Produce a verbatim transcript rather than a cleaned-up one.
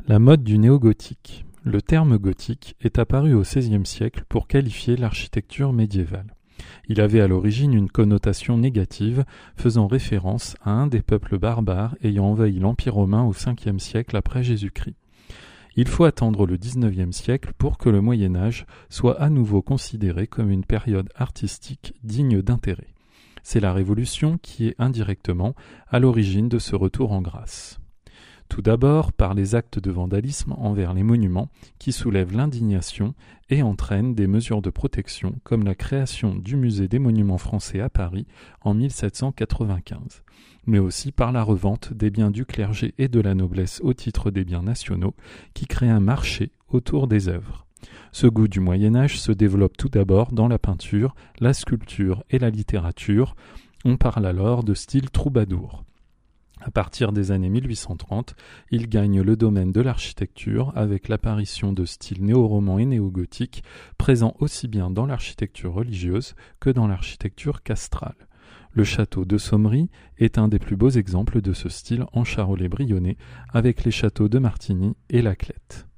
La mode du néogothique. Le terme gothique est apparu au seizième siècle pour qualifier l'architecture médiévale. Il avait à l'origine une connotation négative, faisant référence à un des peuples barbares ayant envahi l'Empire romain au cinquième siècle après Jésus-Christ. Il faut attendre le dix-neuvième siècle pour que le Moyen Âge soit à nouveau considéré comme une période artistique digne d'intérêt. C'est la Révolution qui est indirectement à l'origine de ce retour en grâce. Tout d'abord par les actes de vandalisme envers les monuments qui soulèvent l'indignation et entraînent des mesures de protection comme la création du musée des monuments français à Paris en mille sept cent quatre-vingt-quinze, mais aussi par la revente des biens du clergé et de la noblesse au titre des biens nationaux qui crée un marché autour des œuvres. Ce goût du Moyen-Âge se développe tout d'abord dans la peinture, la sculpture et la littérature. On parle alors de style troubadour. À partir des années mille huit cent trente, il gagne le domaine de l'architecture avec l'apparition de styles néo-romans et néo-gothiques présents aussi bien dans l'architecture religieuse que dans l'architecture castrale. Le château de Sommery est un des plus beaux exemples de ce style en Charolais-Brionnais avec les châteaux de Martigny et Laclette.